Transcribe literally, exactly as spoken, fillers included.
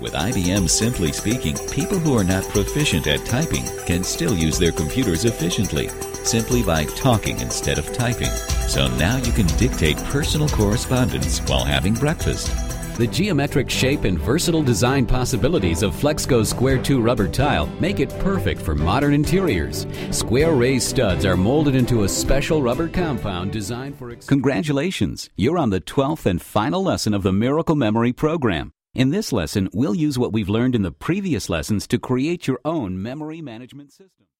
With I B M Simply Speaking, people who are not proficient at typing can still use their computers efficiently, simply by talking instead of typing. So now you can dictate personal correspondence while having breakfast. The geometric shape and versatile design possibilities of Flexco Square two rubber tile make it perfect for modern interiors. Square raised studs are molded into a special rubber compound designed for... Ex- Congratulations! You're on the twelfth and final lesson of the Miracle Memory program. In this lesson, we'll use what we've learned in the previous lessons to create your own memory management system.